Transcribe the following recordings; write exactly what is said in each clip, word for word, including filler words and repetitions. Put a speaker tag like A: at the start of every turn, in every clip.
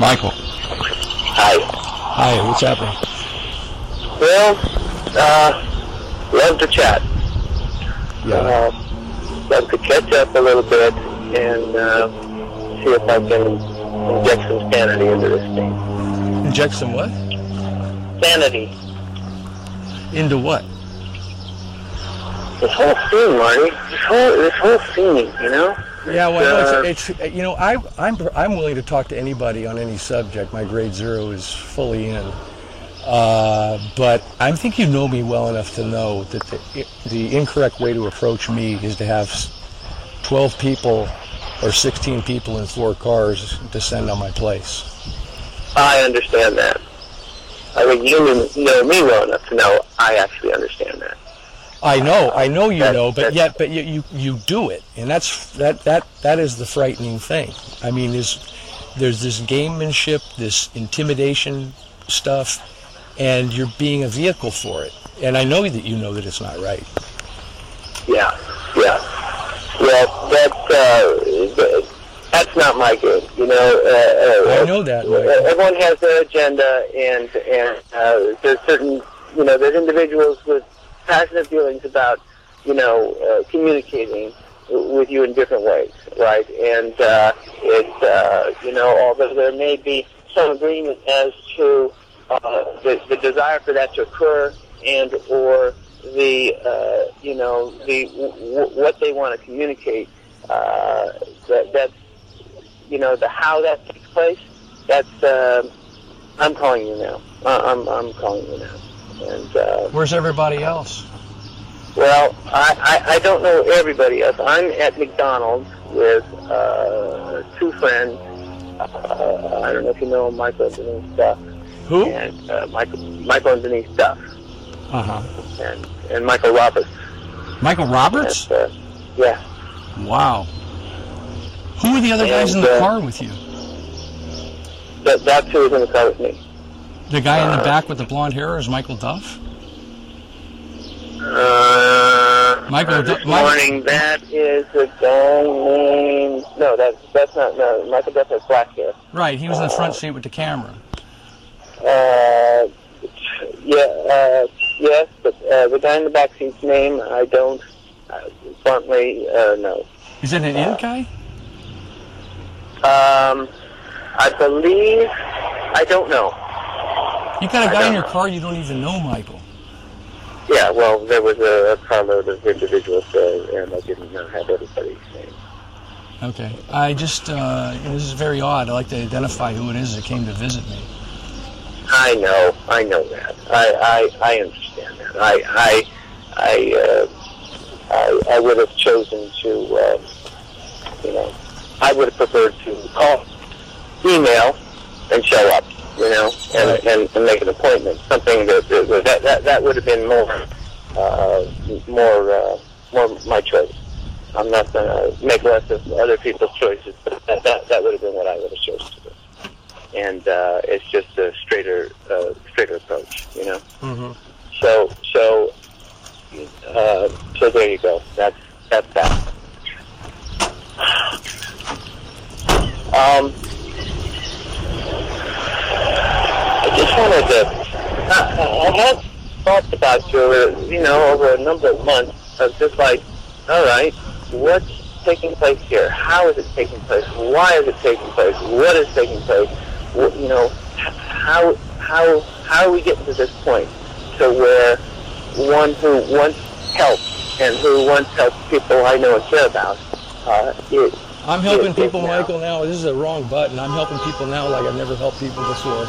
A: Michael.
B: Hi.
A: Hi, what's happening?
B: Well, uh, love to chat.
A: Yeah.
B: Uh, love to catch up a little bit and uh, see if I can inject some sanity into this thing.
A: Inject some what?
B: Sanity.
A: Into what?
B: This whole scene, Marty. This whole this whole scene, you know.
A: Yeah, well,
B: uh,
A: it's, it's you know, I I'm I'm willing to talk to anybody on any subject. My grade zero is fully in. Uh, but I think you know me well enough to know that the the incorrect way to approach me is to have twelve people or sixteen people in four cars descend on my place.
B: I understand that. I mean, you know me well enough to know I actually understand that.
A: I know, I know you
B: that,
A: know, but yet, but you, you you do it, and that's that that that is the frightening thing. I mean, there's there's this gamemanship, this intimidation stuff, and you're being a vehicle for it. And I know that you know that it's not right.
B: Yeah, yeah. Well, that's uh, that's not my game. You know, uh,
A: I know that. Michael.
B: Everyone has their agenda, and and uh, there's certain, you know, there's individuals with passionate feelings about, you know, uh, communicating with you in different ways, right? And uh, it's, uh, you know, although there may be some agreement as to uh, the, the desire for that to occur, and or the, uh, you know, the w- what they want to communicate, uh, that that's, you know, the how that takes place. That's uh, I'm calling you now. I'm I'm calling you now. And, uh,
A: where's everybody else?
B: Well, I, I, I don't know everybody else. I'm at McDonald's with uh, two friends. Uh, I don't know if you know Michael and Denise Duff.
A: Who?
B: And uh, Michael, Michael and Denise Duff.
A: Uh huh.
B: And and Michael Roberts.
A: Michael Roberts?
B: And, uh, yeah.
A: Wow. Who are the other guys in
B: And,
A: the
B: uh,
A: car with you?
B: That that's who was in the car with me.
A: The guy in the
B: uh,
A: back with the blonde hair is Michael Duff?
B: Uh,
A: Michael
B: uh,
A: Du-
B: this
A: Michael-
B: morning, that is a guy named... No, that's, that's not... No, Michael Duff has black hair.
A: Right, he was in the front seat with the camera.
B: Uh, yeah, uh, yes, but uh, the guy in the back seat's name, I don't, uh, bluntly, uh, know.
A: Is it an
B: Uh,
A: in guy?
B: Um, I believe... I don't know.
A: You got a
B: I
A: guy in
B: don't
A: your
B: know.
A: car you don't even know, Michael.
B: Yeah, well, there was a, a carload of individuals there, and I didn't know have everybody's name.
A: Okay. I just, uh, this is very odd. I like to identify who it is that came to visit me.
B: I know, I know that. I, I, I understand that. I, I, I, uh, I, I would have chosen to, uh, you know, I would have preferred to call, email, and show up, you know, and,
A: Right.
B: and, and make an appointment. Something that that that, that, that would have been more, uh, more, uh, more my choice. I'm not going to make less of other people's choices, but that, that, that would have been what I would have chosen to do. And uh, it's just a straighter, uh, straighter approach, you know.
A: Mm-hmm.
B: So, so, uh, so there you go. That's that's that. Um, I just wanted to. I, I had thoughts about you, you know, over a number of months of just like, all right, what's taking place here? How is it taking place? Why is it taking place? What is taking place? What, you know, how how how are we getting to this point? So where one who once helped and who once helped people I know and care about, uh, it,
A: I'm helping
B: it,
A: people,
B: it now.
A: Michael, now. This is a wrong button. I'm helping people now like I've never helped people before.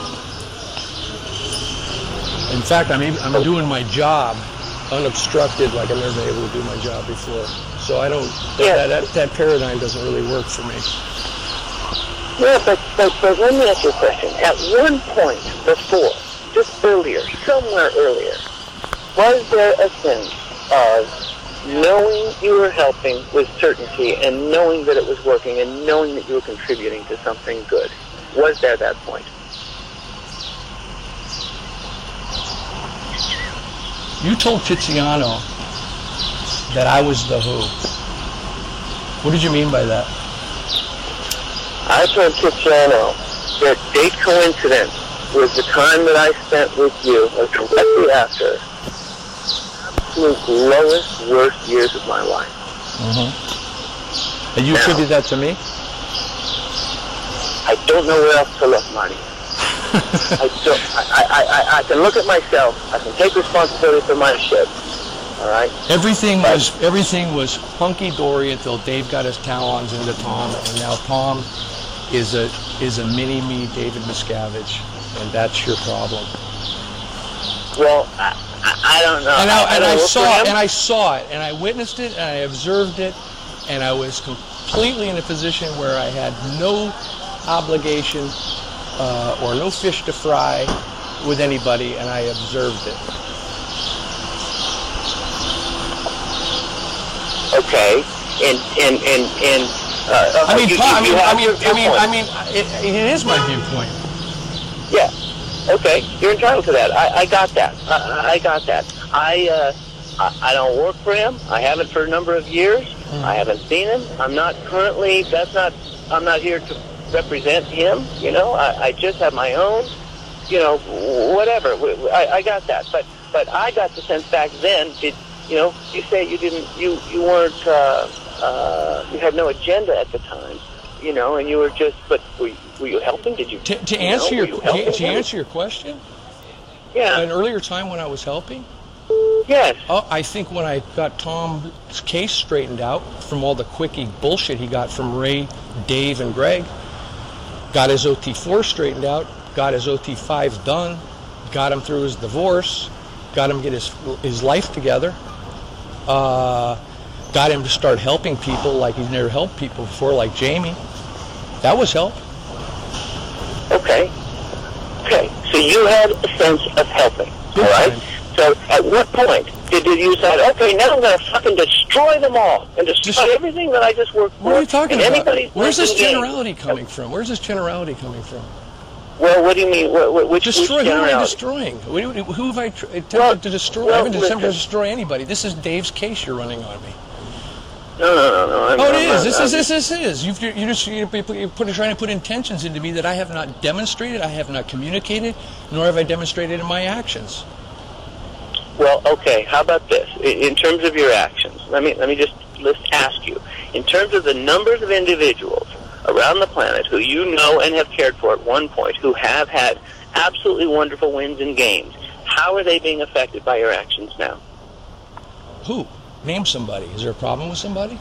A: In fact, I'm, even, I'm doing my job unobstructed like I've never been able to do my job before. So I don't,
B: Yeah.
A: that, that, that paradigm doesn't really work for me.
B: Yeah, but, but, but let me ask you a question. At one point before, just earlier, somewhere earlier, was there a sense of knowing you were helping with certainty and knowing that it was working and knowing that you were contributing to something good? Was there that point?
A: You told Tiziano that I was the who. What did you mean by that?
B: I told Tiziano that date coincidence with the time that I spent with you, or directly after, absolute lowest, worst years of my life.
A: Mm-hmm. And you
B: now,
A: attribute that to me?
B: I don't know where else to look, Marty. I, don't, I, I, I, I can look at myself. I can take responsibility for my shit. All right.
A: Everything was everything was hunky dory until Dave got his talons into Tom, and now Tom is a is a mini me, David Miscavige, and that's your problem.
B: Well, I, I, I don't know.
A: And I,
B: I,
A: and
B: I
A: I saw it, and
B: him.
A: I saw it, and I witnessed it, and I observed it, and I was completely in a position where I had no obligation uh, or no fish to fry with anybody, and I observed it.
B: Okay, and and and and. Uh,
A: I mean,
B: you,
A: I
B: you
A: mean, I
B: have
A: mean,
B: your
A: I mean,
B: viewpoint.
A: I mean, it, it is my viewpoint.
B: Yeah. Okay, you're entitled to that. I, I got that. I, I got that. I, uh, I I don't work for him. I haven't for a number of years. Mm. I haven't seen him. I'm not currently. That's not. I'm not here to represent him. You know. I, I just have my own. You know, whatever. I, I got that. But but I got the sense back then. Did you know? You say you didn't. You you weren't. Uh, uh, you had no agenda at the time. You know, and you were just. But were you, were you helping? Did you?
A: To, to
B: you
A: answer
B: know,
A: your
B: you
A: to, to answer your question.
B: Yeah.
A: At an earlier time when I was helping.
B: Yes.
A: Oh, I think when I got Tom's case straightened out from all the quickie bullshit he got from Ray, Dave, and Greg, got his O T four straightened out, got his O T five done, got him through his divorce, got him get his his life together, uh, got him to start helping people like he's never helped people before, like Jamie. That was help.
B: Okay. Okay. So you had a sense of helping.
A: Good
B: all right.
A: time.
B: So at what point did you decide, okay, now I'm going to fucking destroy them all and destroy
A: Just-
B: everything that I just worked for?
A: What are you talking
B: and
A: about?
B: anybody's
A: Where's this
B: working game?
A: generality coming from? Where's this generality coming from?
B: Well, what do you mean? What, what, which,
A: Destroy?
B: which
A: Who am I
B: generality?
A: destroying? Who, who have I tr- attempted
B: Well,
A: to destroy?
B: well,
A: I haven't attempted to
B: listen.
A: destroy anybody. This is Dave's case you're running on me.
B: No, no, no, no. I'm,
A: Oh, it
B: I'm
A: is.
B: not-
A: This
B: I'm-
A: is. This, this is. You've, you're just you're put, trying to put intentions into me that I have not demonstrated, I have not communicated, nor have I demonstrated in my actions.
B: Well, okay. How about this? In, in terms of your actions, let me let me just let's ask you. In terms of the numbers of individuals around the planet who you know and have cared for at one point, who have had absolutely wonderful wins in games, how are they being affected by your actions now?
A: Who? Name somebody. Is there a problem with somebody?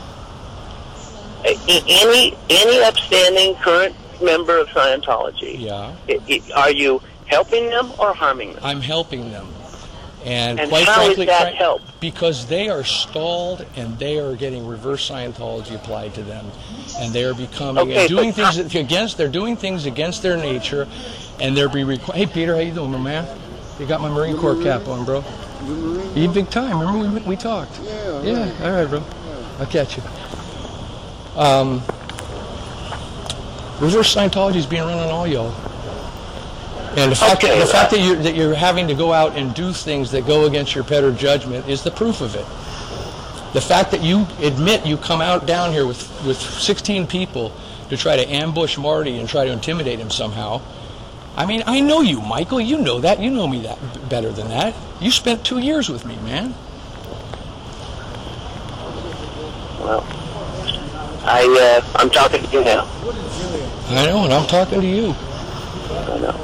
B: A- Any any upstanding current member of Scientology?
A: Yeah.
B: I- I- are you helping them or harming them?
A: I'm helping them. And,
B: And
A: quite
B: how is
A: frankly,
B: that
A: fran-
B: help?
A: because they are stalled and they are getting reverse Scientology applied to them, and they are becoming
B: Okay,
A: and doing
B: but-
A: things against. They're doing things against their nature, and they're be requ- Hey, Peter, how you doing, my man? You got my Marine Corps cap on, bro. You big time. Remember we we talked?
C: Yeah.
A: Yeah. All right, bro. I'll catch you. Um, reverse Scientology is being run on all y'all. And the fact,
B: Okay,
A: that, the fact
B: uh,
A: that, you're, that you're having to go out and do things that go against your better judgment is the proof of it. The fact that you admit you come out down here with, with sixteen people to try to ambush Marty and try to intimidate him somehow. I mean, I know you, Michael. You know that. You know me that b- better than that. You spent two years with me, man.
B: Well, I uh, I'm talking to you now.
A: I know, and I'm talking to you.
B: I know.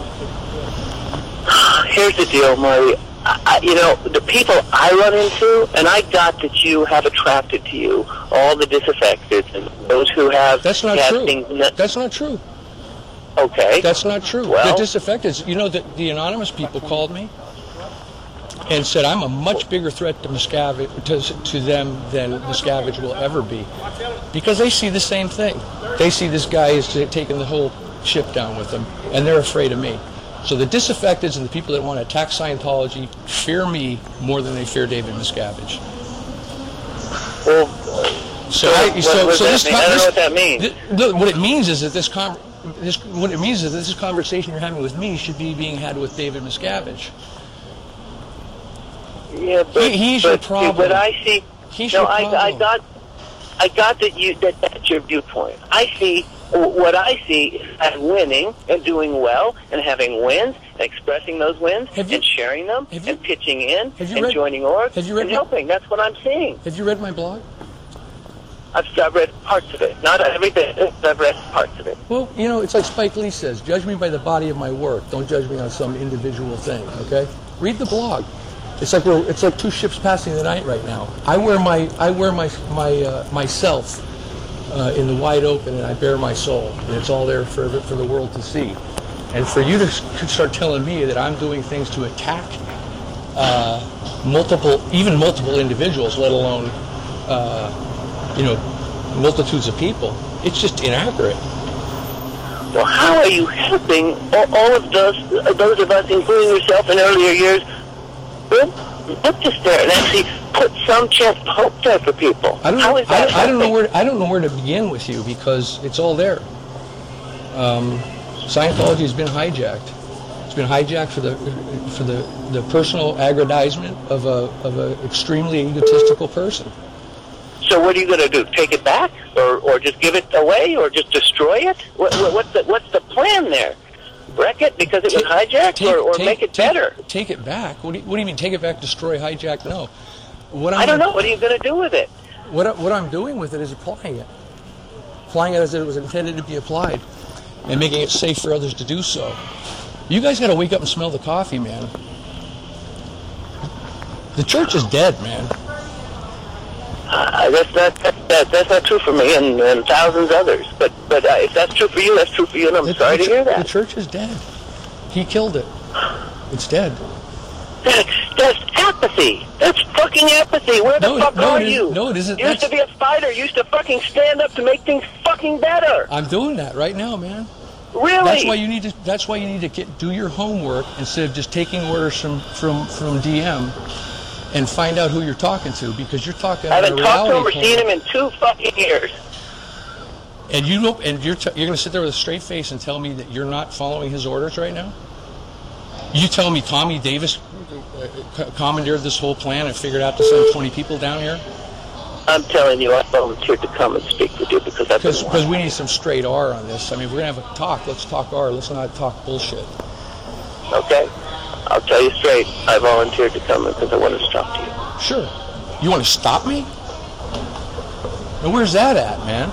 B: Here's the deal, Marty. I, I, you know, the people I run into, and I got that you have attracted to you all the disaffected and those who have
A: That's not
B: have
A: true.
B: things not,
A: That's not true.
B: okay.
A: That's not true.
B: Well-
A: the disaffected, you know, the, the anonymous people called me and said I'm a much bigger threat to Miscavige, to, to them than Miscavige will ever be, because they see the same thing. They see this guy is taking the whole ship down with them, and they're afraid of me. So the disaffecteds and the people that want to attack Scientology fear me more than they fear David Miscavige.
B: Well,
A: So,
B: what-
A: I, so,
B: what
A: so
B: does
A: this,
B: that mean? I don't
A: this,
B: know what that means.
A: thi- look, what it means is that this, con this, what it means is that this conversation you're having with me should be being had with David Miscavige.
B: yeah, but,
A: He- he's
B: but,
A: your problem.
B: But I see.
A: He's
B: no,
A: your
B: I, I
A: problem.
B: got. I got that you that that's your viewpoint. I see what I see is that winning and doing well and having wins and expressing those wins
A: Have you-
B: and sharing them
A: have you-
B: and pitching in
A: have you
B: and
A: read-
B: joining orgs
A: have you read
B: and
A: my-
B: helping. That's what I'm seeing.
A: Have you read my blog?
B: I've, I've read parts of it. Not everything. I've read parts of it.
A: Well, you know, it's like Spike Lee says, judge me by the body of my work. Don't judge me on some individual thing, okay? Read the blog. It's like we're, it's like two ships passing the night right now. I wear my I wear my my uh, myself uh, in the wide open, and I bare my soul, and it's all there for the, for the world to see. And for you to s- start telling me that I'm doing things to attack uh, multiple, even multiple individuals, let alone uh, you know, multitudes of people, it's just inaccurate.
B: Well, how are you helping all, all of those those of us, including yourself in earlier years, look look just there and actually put some chance of hope there for people?
A: I don't
B: How
A: know.
B: is that
A: I, I don't know
B: helping?
A: where I don't know where to begin with you because it's all there. Um, Scientology has been hijacked. It's been hijacked for the for the, the personal aggrandizement of a of an extremely egotistical person.
B: So what are you going to do? Take it back, or or just give it away, or just destroy it? What, what, what's the what's the plan there? Wreck it because it was hijacked,
A: Take-
B: or, or
A: take-
B: make it
A: take-
B: better?
A: Take it back. What do you, what do you mean? Take it back? Destroy? Hijack? No. What I'm
B: I don't know. What are you going to do with it?
A: What I- what I'm doing with it is applying it, applying it as it was intended to be applied, and making it safe for others to do so. You guys got to wake up and smell the coffee, man. The church is dead, man.
B: Uh, that's not that's, that, that's not true for me and, and thousands others. But but uh, if that's true for you, that's true for you, and I'm
A: The-
B: sorry
A: the,
B: to hear
A: The
B: that.
A: church is dead. He killed it. It's dead.
B: That, that's apathy. That's fucking apathy. Where the
A: No,
B: fuck
A: no,
B: are
A: it isn't.
B: you?
A: No, it isn't.
B: Used to
A: That's-
B: be a fighter. Used to fucking stand up to make things fucking better.
A: I'm doing that right now, man.
B: Really?
A: That's why you need to. That's why you need to get do your homework instead of just taking orders from from from D M, and find out who you're talking to because you're talking.
B: I
A: on a
B: haven't talked to him or
A: reality
B: seen
A: porn.
B: him in two fucking years.
A: And you know, and you're t- you're going to sit there with a straight face and tell me that you're not following his orders right now. You tell me Tommy Davis uh, co- commandeered this whole plan and figured out to send twenty people down here
B: I'm telling you, I volunteered to come and speak with you because that's
A: because
B: what I
A: because
B: want.
A: we need some straight R on this. I mean, if we're going to have a talk. Let's talk R. Let's not talk bullshit.
B: Okay? I'll tell you straight. I volunteered to come because I wanted to talk to you.
A: Sure. You want to stop me? Now, where's that at, man?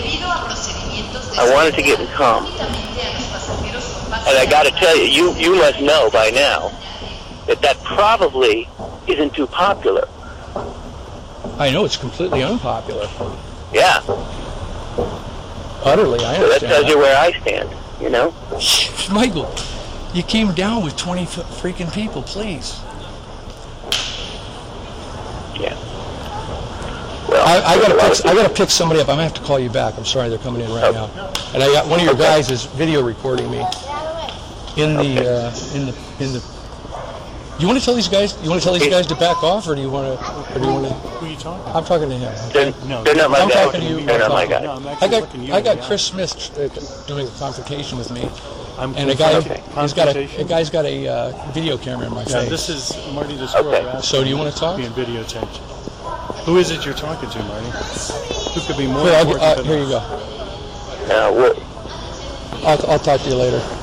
B: I wanted to get calm. And I got to tell you, you, you must know by now that that probably isn't too popular.
A: I know it's completely unpopular.
B: Yeah.
A: Utterly, I
B: So that
A: understand.
B: tells you where I stand, you know?
A: that. Michael, you came down with twenty f- freaking people, please.
B: Yeah. Well,
A: I, I
B: there's a
A: gotta
B: lot
A: pick.
B: of
A: I gotta pick somebody up. I'm gonna have to call you back. I'm sorry, they're coming in right
B: Okay.
A: now, and I got one of your
B: Okay.
A: guys is video recording me in the uh, in the in the. You want to tell these guys? You want to tell these guys to back off, or do you want to? Or do you want to?
C: Who are you talking to?
A: I'm talking to him.
B: They're,
C: No,
B: they're not my
A: I'm
B: guy.
A: talking to you.
B: They're not my
A: I'm
B: guy.
C: No, I'm
A: I
C: actually
A: got
C: looking you
A: I
C: in the
A: got
C: eye.
A: Chris Smith uh, doing a confrontation with me,
C: I'm
A: and a guy
C: confronting-
A: he's got a, a
C: confrontation?
A: guy's got a uh, video camera in my
C: Yeah,
A: face.
C: this is Marty the Squirrel.
B: Okay.
C: asking
A: So do you wanna talk?
C: Being videotaped. Who is it you're talking to, Marty? Who could be more
A: Here, I'll,
C: important
A: uh,
C: than
A: here you
C: us?
A: go.
B: Uh, we're,
A: I'll, I'll talk to you later.